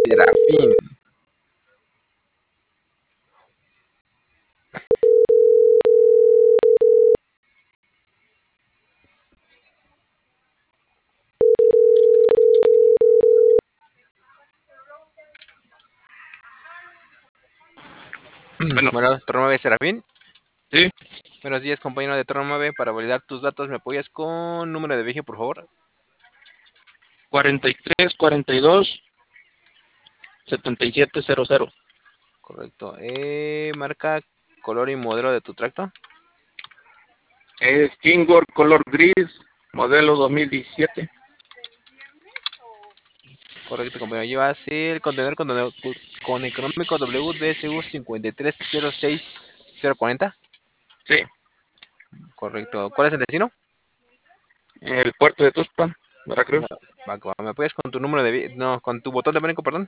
Serafín. Bueno, Bueno, turno 9, Serafín. sí, Buenos días, compañero de turno 9. Para validar tus datos, ¿me apoyas con número de viaje, por favor? 43, 42, 7700. Correcto. Marca, color y modelo de tu tracto. Es Kingor color gris, modelo 2017. Correcto, compañero. Llevas el contenedor con económico WDSU 5306040. Sí, Correcto. ¿Cuál es el destino? el puerto de Tuxpan, Veracruz. ¿Me apoyas con tu número de no, con tu botón de pánico, perdón?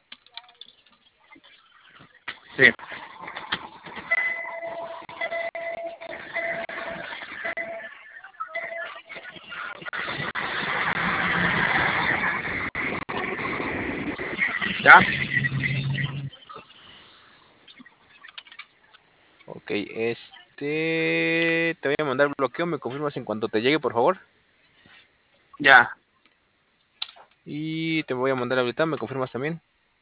Sí, ya, Ok, te voy a mandar bloqueo, me confirmas en cuanto te llegue, por favor. ya, Y te voy a mandar ahorita, me confirmas también.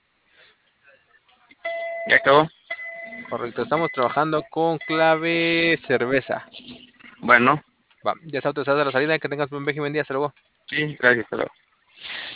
ya acabó. Correcto, estamos trabajando con clave cerveza. Bueno, Va, ya está autorizada la salida, que tengas buen viaje y buen día, hasta luego. sí, gracias, hasta luego.